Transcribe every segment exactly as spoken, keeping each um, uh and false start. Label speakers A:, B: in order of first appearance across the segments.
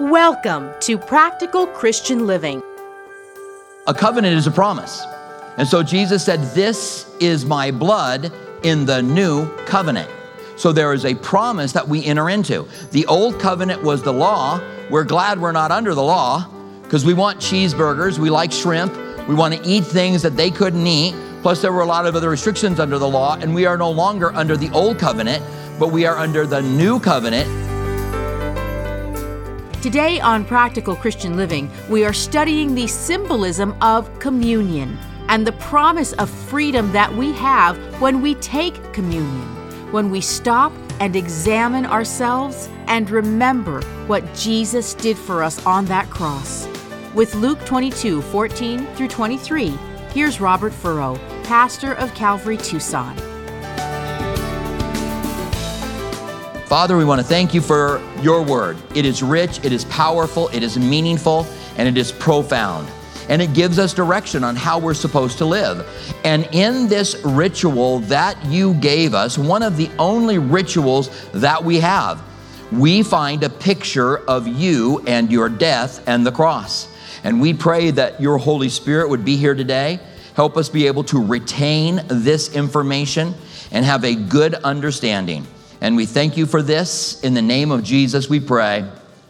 A: Welcome to Practical Christian Living.
B: A covenant is a promise. And so Jesus said, this is my blood in the new covenant. So there is a promise that we enter into. The old covenant was the law. We're glad we're not under the law because we want cheeseburgers, we like shrimp, we want to eat things that they couldn't eat. Plus there were a lot of other restrictions under the law, and we are no longer under the old covenant, but we are under the new covenant.
A: Today on Practical Christian Living, we are studying the symbolism of communion and the promise of freedom that we have when we take communion, when we stop and examine ourselves and remember what Jesus did for us on that cross. With Luke twenty-two, fourteen through twenty-three, here's Robert Furrow, pastor of Calvary Tucson.
B: Father, we want to thank you for your word. It is rich, it is powerful, it is meaningful, and it is profound. And it gives us direction on how we're supposed to live. And in this ritual that you gave us, one of the only rituals that we have, we find a picture of you and your death and the cross. And we pray that your Holy Spirit would be here today. Help us be able to retain this information and have a good understanding. And we thank you for this. In the name of Jesus, we pray.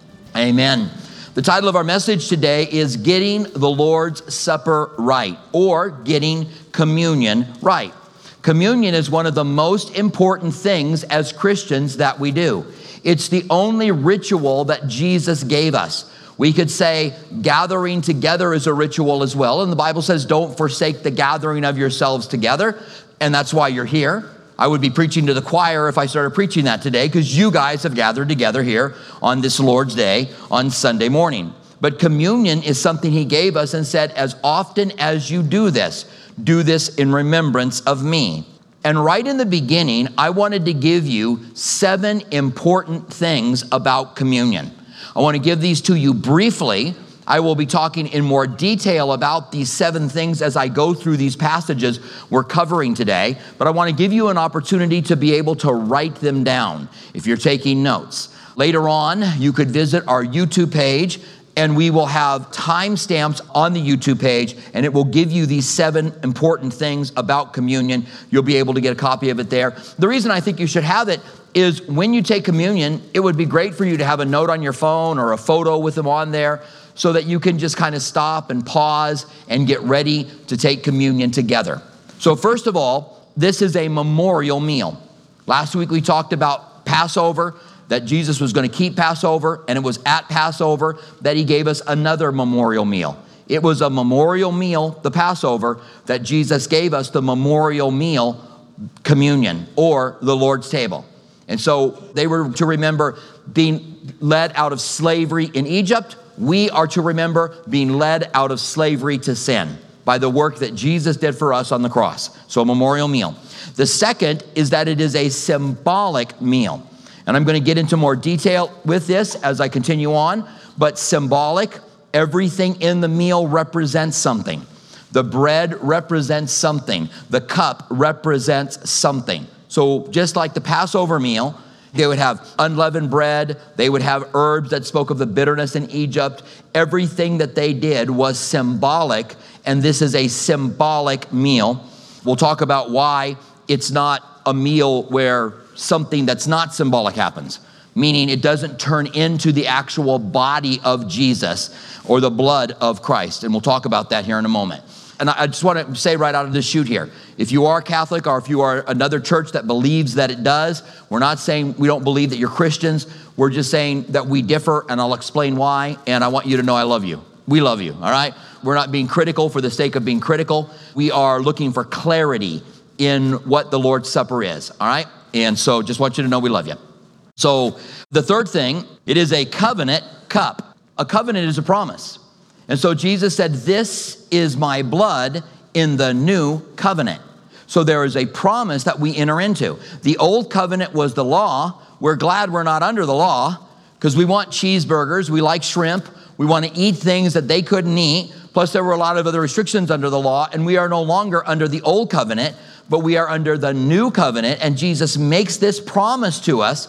B: Amen. The title of our message today is Getting the Lord's Supper Right, or Getting Communion Right. Communion is one of the most important things as Christians that we do. It's the only ritual that Jesus gave us. We could say gathering together is a ritual as well. And the Bible says, don't forsake the gathering of yourselves together. And that's why you're here. I would be preaching to the choir if I started preaching that today, because you guys have gathered together here on this Lord's Day on Sunday morning. But communion is something he gave us and said, as often as you do this, do this in remembrance of me. And right in the beginning, I wanted to give you seven important things about communion. I want to give these to you briefly. I will be talking in more detail about these seven things as I go through these passages we're covering today, but I want to give you an opportunity to be able to write them down if you're taking notes. Later on, you could visit our YouTube page, and we will have timestamps on the YouTube page, and it will give you these seven important things about communion. You'll be able to get a copy of it there. The reason I think you should have it is when you take communion, it would be great for you to have a note on your phone or a photo with them on there, so that you can just kind of stop and pause and get ready to take communion together. So first of all, this is a memorial meal. Last week we talked about Passover, that Jesus was going to keep Passover, and it was at Passover that he gave us another memorial meal. It was a memorial meal, the Passover, that Jesus gave us, the memorial meal, communion, or the Lord's table. And so they were to remember being led out of slavery in Egypt. We are to remember being led out of slavery to sin by the work that Jesus did for us on the cross. So a memorial meal. The second is that it is a symbolic meal. And I'm going to get into more detail with this as I continue on. But symbolic, everything in the meal represents something. The bread represents something. The cup represents something. So just like the Passover meal, they would have unleavened bread. They would have herbs that spoke of the bitterness in Egypt. Everything that they did was symbolic, and this is a symbolic meal. We'll talk about why it's not a meal where something that's not symbolic happens, meaning it doesn't turn into the actual body of Jesus or the blood of Christ. And we'll talk about that here in a moment. And I just want to say right out of the chute here, if you are Catholic or if you are another church that believes that it does, we're not saying we don't believe that you're Christians. We're just saying that we differ, and I'll explain why. And I want you to know I love you. We love you, all right? We're not being critical for the sake of being critical. We are looking for clarity in what the Lord's Supper is, all right? And so just want you to know we love you. So the third thing, it is a covenant cup. A covenant is a promise. And so Jesus said, this is my blood in the new covenant. So there is a promise that we enter into. The old covenant was the law. We're glad we're not under the law because we want cheeseburgers. We like shrimp. We want to eat things that they couldn't eat. Plus there were a lot of other restrictions under the law, and we are no longer under the old covenant, but we are under the new covenant. And Jesus makes this promise to us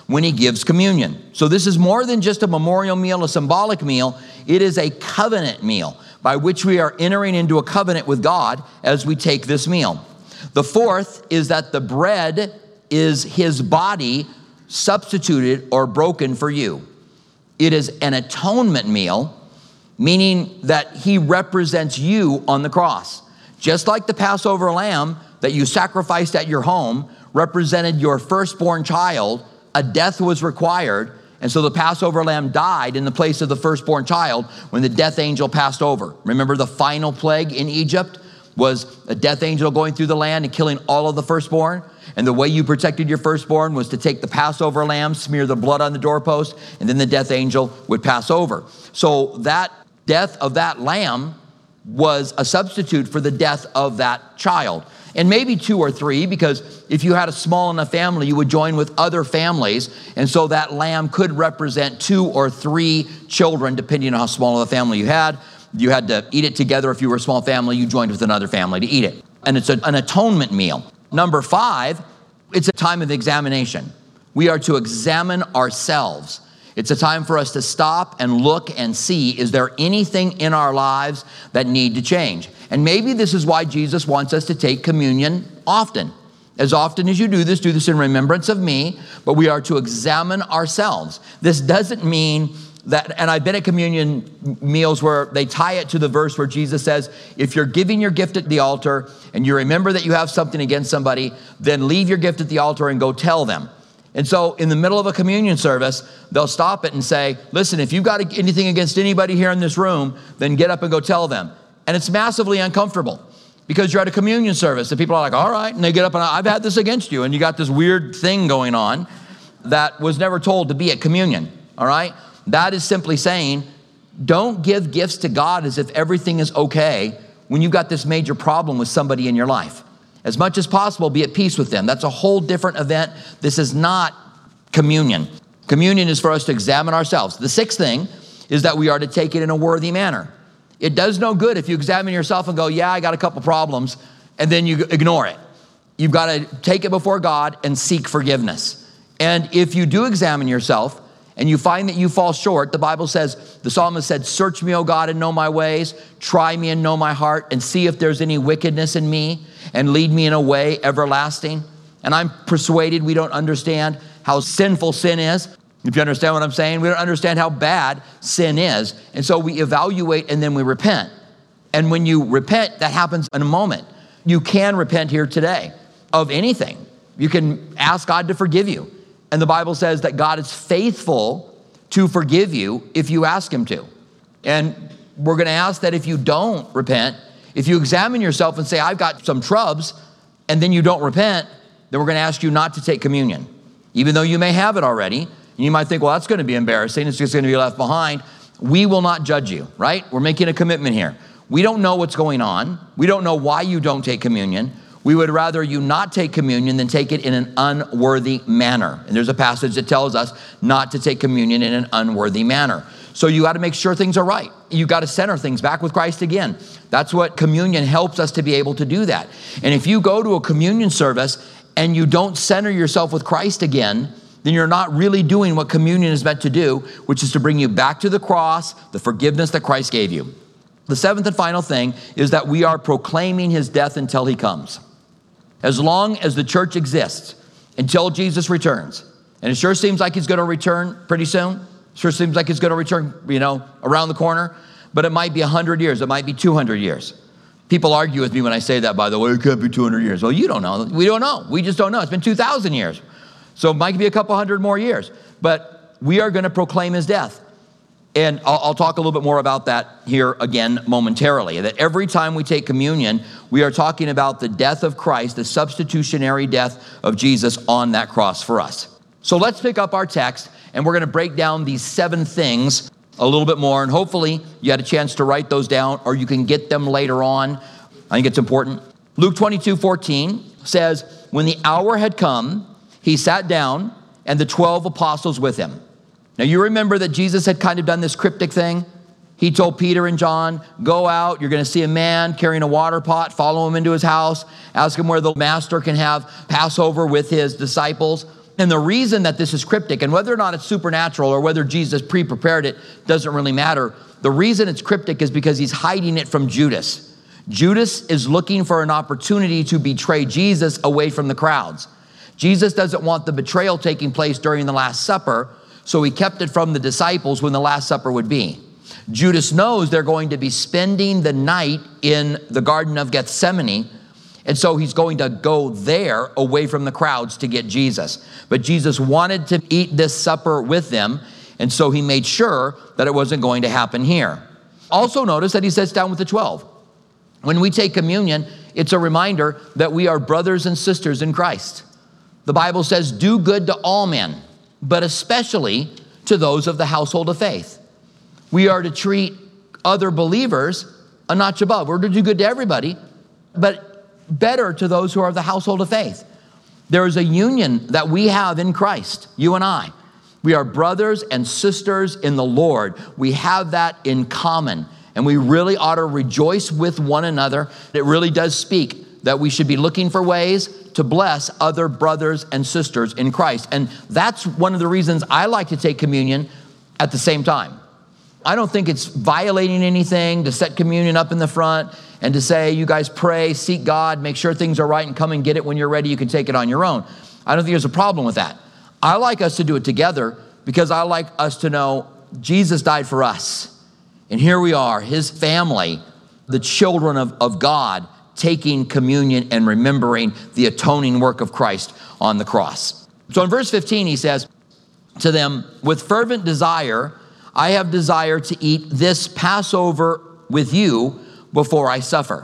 B: when he gives communion. So this is more than just a memorial meal, a symbolic meal. It is a covenant meal by which we are entering into a covenant with God as we take this meal. The fourth is that the bread is his body substituted or broken for you. It is an atonement meal, meaning that he represents you on the cross. Just like the Passover lamb that you sacrificed at your home represented your firstborn child, a death was required, and so the Passover lamb died in the place of the firstborn child when the death angel passed over. Remember the final plague in Egypt was a death angel going through the land and killing all of the firstborn? And the way you protected your firstborn was to take the Passover lamb, smear the blood on the doorpost, and then the death angel would pass over. So that death of that lamb was a substitute for the death of that child. And maybe two or three, because if you had a small enough family, you would join with other families. And so that lamb could represent two or three children, depending on how small of a family you had. You had to eat it together. If you were a small family, you joined with another family to eat it. And it's a, an atonement meal. Number five, it's a time of examination. We are to examine ourselves. It's a time for us to stop and look and see, is there anything in our lives that need to change? And maybe this is why Jesus wants us to take communion often. As often as you do this, do this in remembrance of me, but we are to examine ourselves. This doesn't mean that, and I've been at communion meals where they tie it to the verse where Jesus says, if you're giving your gift at the altar and you remember that you have something against somebody, then leave your gift at the altar and go tell them. And so in the middle of a communion service, they'll stop it and say, listen, if you've got anything against anybody here in this room, then get up and go tell them. And it's massively uncomfortable because you're at a communion service and people are like, all right. And they get up and I've had this against you. And you got this weird thing going on that was never told to be at communion. All right. That is simply saying, don't give gifts to God as if everything is okay when you've got this major problem with somebody in your life. As much as possible, be at peace with them. That's a whole different event. This is not communion. Communion is for us to examine ourselves. The sixth thing is that we are to take it in a worthy manner. It does no good if you examine yourself and go, yeah, I got a couple problems, and then you ignore it. You've got to take it before God and seek forgiveness. And if you do examine yourself and you find that you fall short, the Bible says, the psalmist said, search me, O God, and know my ways. Try me and know my heart and see if there's any wickedness in me and lead me in a way everlasting. And I'm persuaded we don't understand how sinful sin is. If you understand what I'm saying, we don't understand how bad sin is. And so we evaluate and then we repent. And when you repent, that happens in a moment. You can repent here today of anything. You can ask God to forgive you. And the Bible says that God is faithful to forgive you if you ask him to. And we're going to ask that if you don't repent, if you examine yourself and say, I've got some trubs, and then you don't repent, then we're going to ask you not to take communion. Even though you may have it already, and you might think, well, that's going to be embarrassing. It's just going to be left behind. We will not judge you, right? We're making a commitment here. We don't know what's going on. We don't know why you don't take communion. We would rather you not take communion than take it in an unworthy manner. And there's a passage that tells us not to take communion in an unworthy manner. So you got to make sure things are right. You got to center things back with Christ again. That's what communion helps us to be able to do that. And if you go to a communion service and you don't center yourself with Christ again, then you're not really doing what communion is meant to do, which is to bring you back to the cross, the forgiveness that Christ gave you. The seventh and final thing is that we are proclaiming his death until he comes. As long as the church exists, until Jesus returns, and it sure seems like he's going to return pretty soon. Sure seems like he's going to return, you know, around the corner, but it might be one hundred years. It might be two hundred years. People argue with me when I say that, by the way, it can't be two hundred years. Well, you don't know. We don't know. We just don't know. It's been two thousand years. So it might be a couple hundred more years, but we are going to proclaim his death. And I'll, I'll talk a little bit more about that here again momentarily, that every time we take communion, we are talking about the death of Christ, the substitutionary death of Jesus on that cross for us. So let's pick up our text, and we're going to break down these seven things a little bit more, and hopefully you had a chance to write those down, or you can get them later on. I think it's important. Luke twenty-two fourteen says, when the hour had come, he sat down, and the twelve apostles with him. Now, you remember that Jesus had kind of done this cryptic thing. He told Peter and John, go out, you're going to see a man carrying a water pot, follow him into his house, ask him where the master can have Passover with his disciples. And the reason that this is cryptic, and whether or not it's supernatural or whether Jesus pre-prepared it, doesn't really matter. The reason it's cryptic is because he's hiding it from Judas. Judas is looking for an opportunity to betray Jesus away from the crowds. Jesus doesn't want the betrayal taking place during the Last Supper, so he kept it from the disciples when the Last Supper would be. Judas knows they're going to be spending the night in the Garden of Gethsemane, and so he's going to go there away from the crowds to get Jesus. But Jesus wanted to eat this supper with them, and so he made sure that it wasn't going to happen here. Also notice that he sits down with the twelve. When we take communion, it's a reminder that we are brothers and sisters in Christ. The Bible says, do good to all men, but especially to those of the household of faith. We are to treat other believers a notch above. We're to do good to everybody, but better to those who are of the household of faith. There is a union that we have in Christ, you and I. We are brothers and sisters in the Lord. We have that in common, and we really ought to rejoice with one another. It really does speak that we should be looking for ways to bless other brothers and sisters in Christ. And that's one of the reasons I like to take communion at the same time. I don't think it's violating anything to set communion up in the front and to say, you guys pray, seek God, make sure things are right, and come and get it when you're ready. You can take it on your own. I don't think there's a problem with that. I like us to do it together because I like us to know Jesus died for us. And here we are, his family, the children of, of God, taking communion and remembering the atoning work of Christ on the cross. So in verse fifteen, he says to them, with fervent desire, I have desired to eat this Passover with you before I suffer.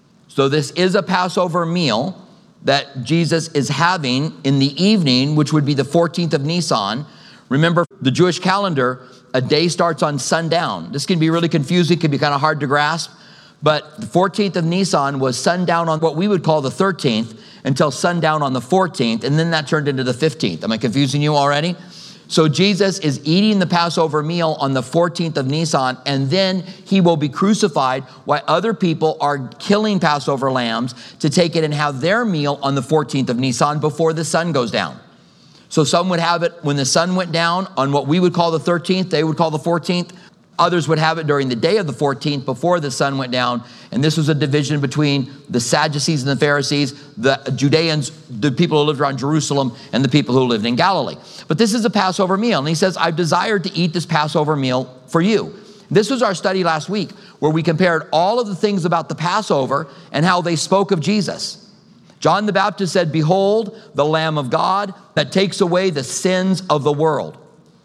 B: So this is a Passover meal that Jesus is having in the evening, which would be the fourteenth of Nisan. Remember, the Jewish calendar, a day starts on sundown. This can be really confusing, can be kind of hard to grasp, but the fourteenth of Nisan was sundown on what we would call the thirteenth until sundown on the fourteenth, and then that turned into the fifteenth. Am I confusing you already? So Jesus is eating the Passover meal on the fourteenth of Nisan, and then he will be crucified while other people are killing Passover lambs to take it and have their meal on the fourteenth of Nisan before the sun goes down. So some would have it when the sun went down on what we would call the thirteenth, they would call the fourteenth. Others would have it during the day of the fourteenth before the sun went down. And this was a division between the Sadducees and the Pharisees, the Judeans, the people who lived around Jerusalem, and the people who lived in Galilee. But this is a Passover meal. And he says, I've desired to eat this Passover meal for you. This was our study last week where we compared all of the things about the Passover and how they spoke of Jesus. John the Baptist said, behold, the Lamb of God that takes away the sins of the world.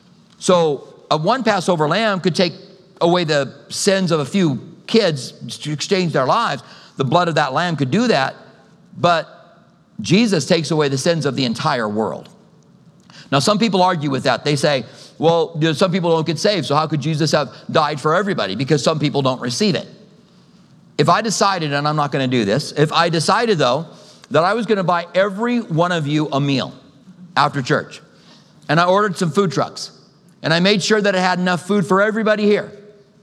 B: So a one Passover lamb could take away the sins of a few kids to exchange their lives. The blood of that lamb could do that, but Jesus takes away the sins of the entire world. Now, some people argue with that. They say, well, you know, some people don't get saved, so how could Jesus have died for everybody? Because some people don't receive it. If I decided, and I'm not going to do this, if I decided, though, that I was going to buy every one of you a meal after church, and I ordered some food trucks, and I made sure that it had enough food for everybody here.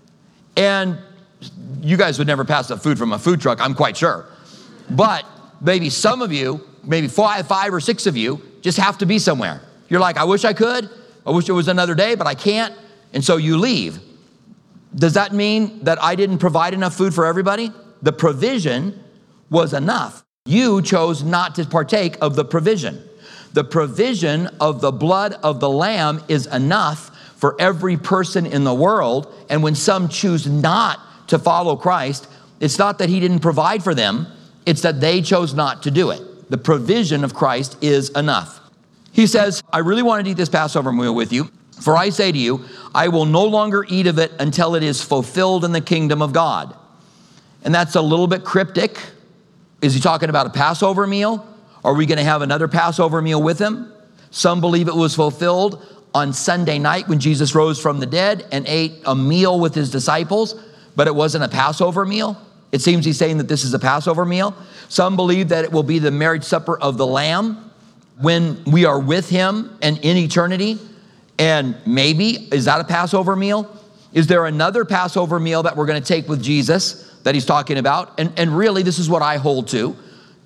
B: And you guys would never pass up food from a food truck, I'm quite sure. But maybe some of you, maybe five, five or six of you, just have to be somewhere. You're like, I wish I could. I wish it was another day, but I can't. And so you leave. Does that mean that I didn't provide enough food for everybody? The provision was enough. You chose not to partake of the provision. The provision of the blood of the Lamb is enough for every person in the world. And when some choose not to follow Christ, it's not that he didn't provide for them, it's that they chose not to do it. The provision of Christ is enough. He says, I really want to eat this Passover meal with you, for I say to you, I will no longer eat of it until it is fulfilled in the kingdom of God. And that's a little bit cryptic. Is he talking about a Passover meal? Are we going to have another Passover meal with him? Some believe it was fulfilled on Sunday night when Jesus rose from the dead and ate a meal with his disciples, but it wasn't a Passover meal. It seems he's saying that this is a Passover meal. Some believe that it will be the marriage supper of the Lamb when we are with him and in eternity. And maybe, is that a Passover meal? Is there another Passover meal that we're going to take with Jesus that he's talking about? And, and really, this is what I hold to.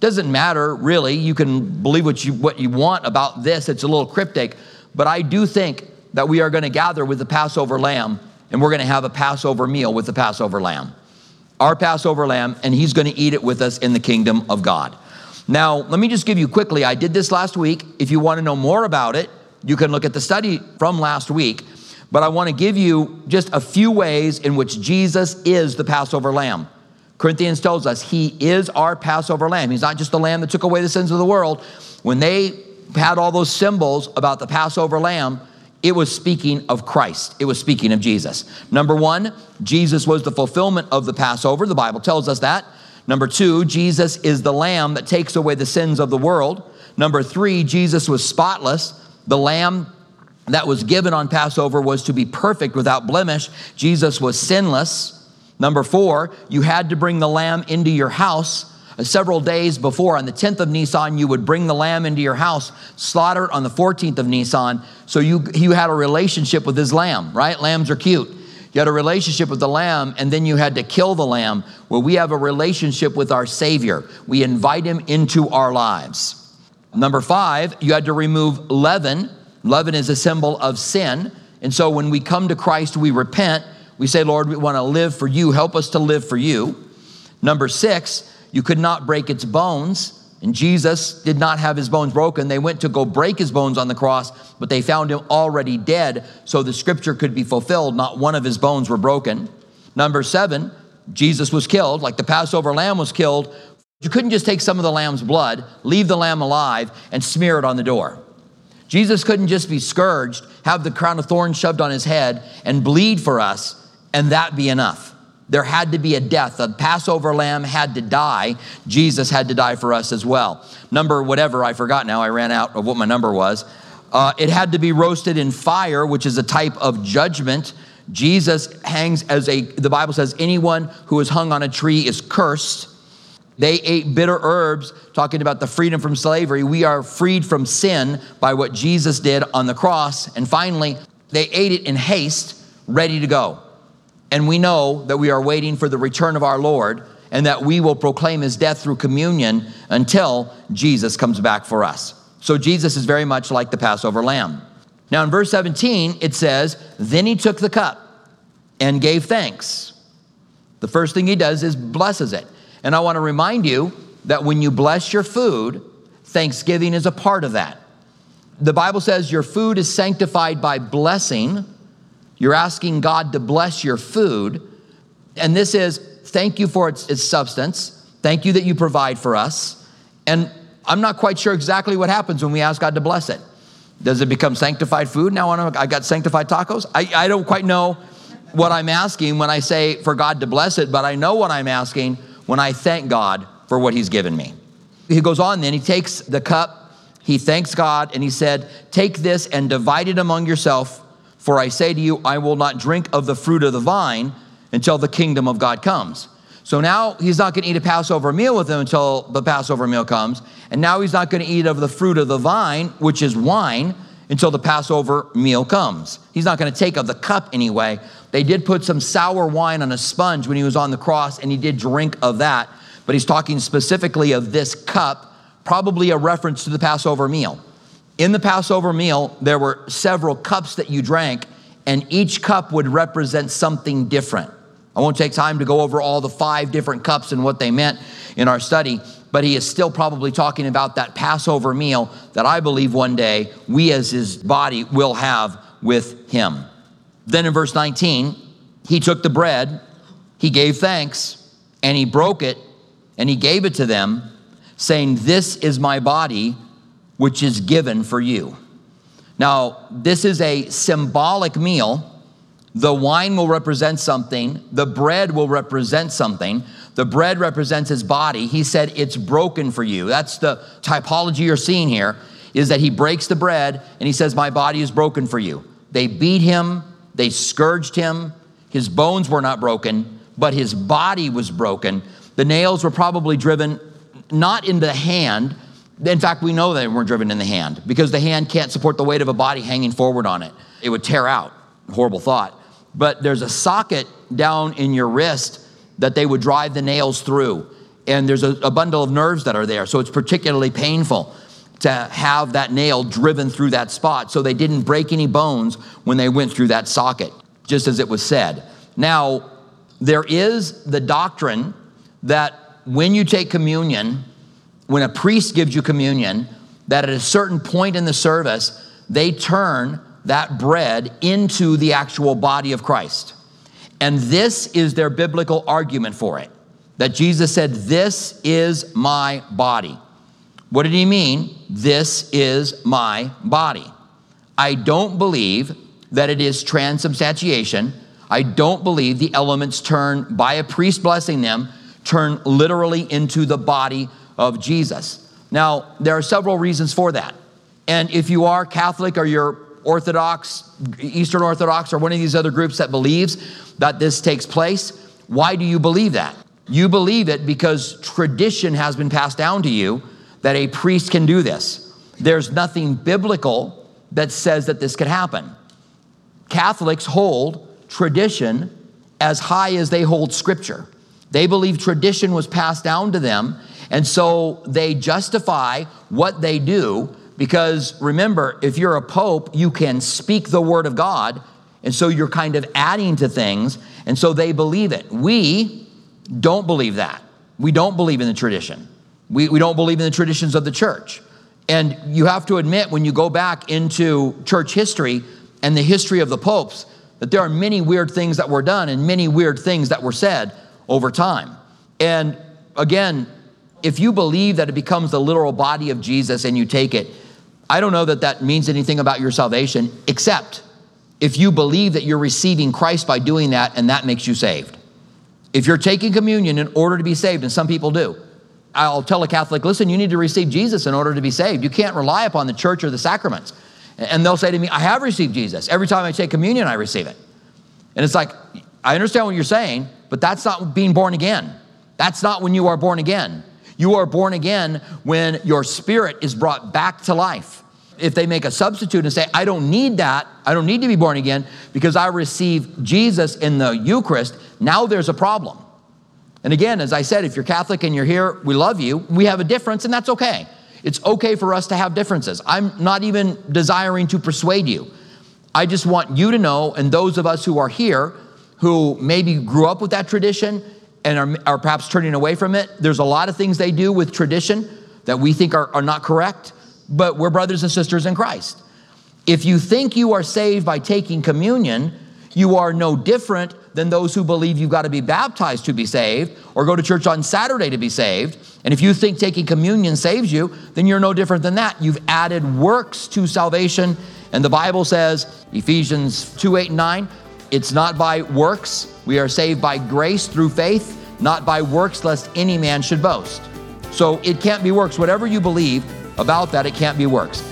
B: Doesn't matter, really. You can believe what you, what you want about this. It's a little cryptic. But I do think that we are going to gather with the Passover lamb, and we're going to have a Passover meal with the Passover lamb. Our Passover lamb, and he's going to eat it with us in the kingdom of God. Now, let me just give you quickly, I did this last week. If you want to know more about it, you can look at the study from last week. But I want to give you just a few ways in which Jesus is the Passover lamb. Corinthians tells us he is our Passover lamb. He's not just the lamb that took away the sins of the world. When they had all those symbols about the Passover lamb, it was speaking of Christ. It was speaking of Jesus. Number one, Jesus was the fulfillment of the Passover. The Bible tells us that. Number two, Jesus is the lamb that takes away the sins of the world. Number three, Jesus was spotless. The lamb that was given on Passover was to be perfect without blemish. Jesus was sinless. Number four, you had to bring the lamb into your house. Uh, several days before, on the tenth of Nisan, you would bring the lamb into your house, slaughter it on the fourteenth of Nisan. So you, you had a relationship with this lamb, right? Lambs are cute. You had a relationship with the lamb, and then you had to kill the lamb. Well, we have a relationship with our Savior. We invite him into our lives. Number five, you had to remove leaven. Leaven is a symbol of sin. And so when we come to Christ, we repent. We say, Lord, we want to live for you. Help us to live for you. Number six, you could not break its bones. And Jesus did not have his bones broken. They went to go break his bones on the cross, but they found him already dead, so the scripture could be fulfilled. Not one of his bones were broken. Number seven, Jesus was killed, like the Passover lamb was killed. You couldn't just take some of the lamb's blood, leave the lamb alive, and smear it on the door. Jesus couldn't just be scourged, have the crown of thorns shoved on his head, and bleed for us, and that be enough. There had to be a death. The Passover lamb had to die. Jesus had to die for us as well. Number whatever, I forgot now. I ran out of what my number was. Uh, it had to be roasted in fire, which is a type of judgment. Jesus hangs as a, the Bible says, anyone who is hung on a tree is cursed. They ate bitter herbs, talking about the freedom from slavery. We are freed from sin by what Jesus did on the cross. And finally, they ate it in haste, ready to go. And we know that we are waiting for the return of our Lord, and that we will proclaim his death through communion until Jesus comes back for us. So Jesus is very much like the Passover lamb. Now in verse seventeen, it says, then he took the cup and gave thanks. The first thing he does is blesses it. And I want to remind you that when you bless your food, thanksgiving is a part of that. The Bible says your food is sanctified by blessing. You're asking God to bless your food. And this is, thank you for its, its substance. Thank you that you provide for us. And I'm not quite sure exactly what happens when we ask God to bless it. Does it become sanctified food? Now I got sanctified tacos? I, I don't quite know what I'm asking when I say for God to bless it, but I know what I'm asking when I thank God for what he's given me. He goes on then, he takes the cup, he thanks God, and he said, take this and divide it among yourself. For I say to you, I will not drink of the fruit of the vine until the kingdom of God comes. So now he's not going to eat a Passover meal with them until the Passover meal comes. And now he's not going to eat of the fruit of the vine, which is wine, until the Passover meal comes. He's not going to take of the cup anyway. They did put some sour wine on a sponge when he was on the cross, and he did drink of that. But he's talking specifically of this cup, probably a reference to the Passover meal. In the Passover meal, there were several cups that you drank, and each cup would represent something different. I won't take time to go over all the five different cups and what they meant in our study, but he is still probably talking about that Passover meal that I believe one day we as his body will have with him. Then in verse nineteen, he took the bread, he gave thanks, and he broke it, and he gave it to them, saying, this is my body, which is given for you. Now, this is a symbolic meal. The wine will represent something. The bread will represent something. The bread represents his body. He said, it's broken for you. That's the typology you're seeing here, is that he breaks the bread and he says, my body is broken for you. They beat him. They scourged him. His bones were not broken, but his body was broken. The nails were probably driven not in the hand. In fact, we know they weren't driven in the hand because the hand can't support the weight of a body hanging forward on it. It would tear out. Horrible thought. But there's a socket down in your wrist that they would drive the nails through. and there's a, a bundle of nerves that are there, so it's particularly painful to have that nail driven through that spot. So they didn't break any bones when they went through that socket, just as it was said. Now, there is the doctrine that when you take communion, when a priest gives you communion, that at a certain point in the service, they turn that bread into the actual body of Christ. And this is their biblical argument for it, that Jesus said, "This is my body." What did he mean? This is my body. I don't believe that it is transubstantiation. I don't believe the elements turn, by a priest blessing them, turn literally into the body of Jesus. Now, there are several reasons for that. And if you are Catholic or you're Orthodox, Eastern Orthodox, or one of these other groups that believes that this takes place, why do you believe that? You believe it because tradition has been passed down to you that a priest can do this. There's nothing biblical that says that this could happen. Catholics hold tradition as high as they hold Scripture. They believe tradition was passed down to them, and so they justify what they do because, remember, if you're a pope, you can speak the word of God, and so you're kind of adding to things, and so they believe it. We don't believe that. We don't believe in the tradition. We, we don't believe in the traditions of the church. And you have to admit, when you go back into church history and the history of the popes, that there are many weird things that were done and many weird things that were said over time. And again, if you believe that it becomes the literal body of Jesus and you take it, I don't know that that means anything about your salvation, except if you believe that you're receiving Christ by doing that and that makes you saved. If you're taking communion in order to be saved, and some people do, I'll tell a Catholic, listen, you need to receive Jesus in order to be saved. You can't rely upon the church or the sacraments. And they'll say to me, I have received Jesus. Every time I take communion, I receive it. And it's like, I understand what you're saying, but that's not being born again. That's not when you are born again. You are born again when your spirit is brought back to life. If they make a substitute and say, I don't need that, I don't need to be born again because I receive Jesus in the Eucharist, now there's a problem. And again, as I said, if you're Catholic and you're here, we love you. We have a difference, and that's okay. It's okay for us to have differences. I'm not even desiring to persuade you. I just want you to know, and those of us who are here, who maybe grew up with that tradition and are, are perhaps turning away from it, there's a lot of things they do with tradition that we think are, are not correct, but we're brothers and sisters in Christ. If you think you are saved by taking communion, you are no different than those who believe you've got to be baptized to be saved or go to church on Saturday to be saved. And if you think taking communion saves you, then you're no different than that. You've added works to salvation. And the Bible says, Ephesians two, eight, and nine, it's not by works. We are saved by grace through faith, not by works, lest any man should boast. So it can't be works. Whatever you believe about that, it can't be works.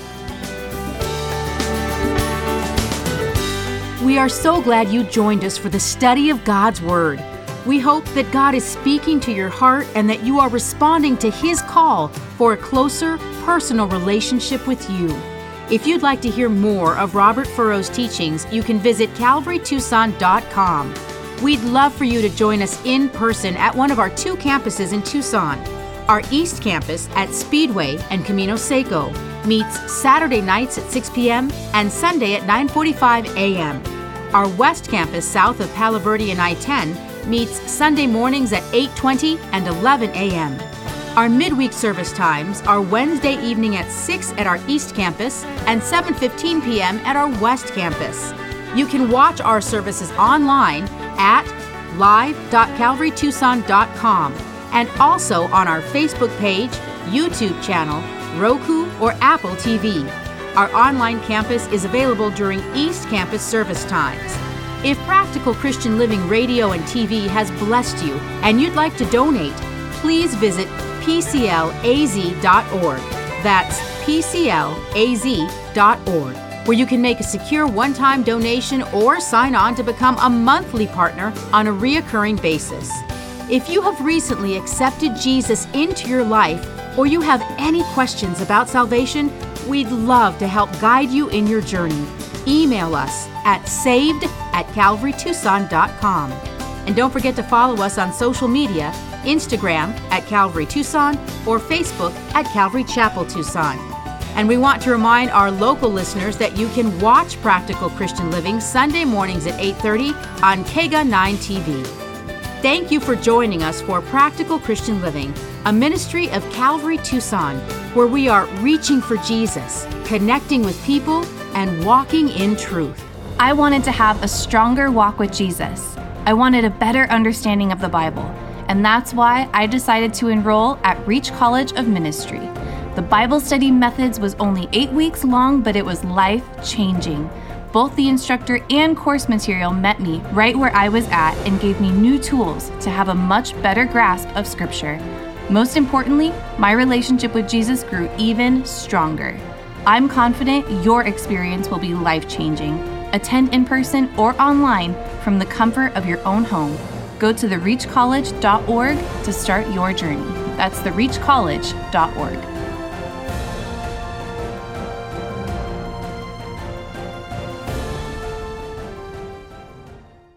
A: We are so glad you joined us for the study of God's Word. We hope that God is speaking to your heart and that you are responding to His call for a closer, personal relationship with you. If you'd like to hear more of Robert Furrow's teachings, you can visit calvary tucson dot com. We'd love for you to join us in person at one of our two campuses in Tucson. Our East Campus at Speedway and Camino Seco meets Saturday nights at six p.m. and Sunday at nine forty-five a.m. Our West Campus south of Palo Verde and I ten meets Sunday mornings at eight twenty and eleven a.m. Our midweek service times are Wednesday evening at six at our East Campus and seven fifteen p.m. at our West Campus. You can watch our services online at live dot calvary tucson dot com and also on our Facebook page, YouTube channel, Roku, or Apple T V. Our online campus is available during East Campus service times. If Practical Christian Living Radio and T V has blessed you and you'd like to donate, please visit p c l a z dot org. That's p c l a z dot org, where you can make a secure one-time donation or sign on to become a monthly partner on a reoccurring basis. If you have recently accepted Jesus into your life, or you have any questions about salvation, we'd love to help guide you in your journey. Email us at saved at calvary tucson dot com. And don't forget to follow us on social media Instagram at Calvary Tucson, or Facebook at Calvary Chapel Tucson. And we want to remind our local listeners that you can watch Practical Christian Living Sunday mornings at eight thirty on K G A nine T V. Thank you for joining us for Practical Christian Living, a ministry of Calvary Tucson, where we are reaching for Jesus, connecting with people, and walking in truth.
C: I wanted to have a stronger walk with Jesus. I wanted a better understanding of the Bible, and that's why I decided to enroll at Reach College of Ministry. The Bible study methods was only eight weeks long, but it was life-changing. Both the instructor and course material met me right where I was at and gave me new tools to have a much better grasp of Scripture. Most importantly, my relationship with Jesus grew even stronger. I'm confident your experience will be life-changing. Attend in person or online from the comfort of your own home. Go to the reach college dot org to start your journey. That's the reach college dot org.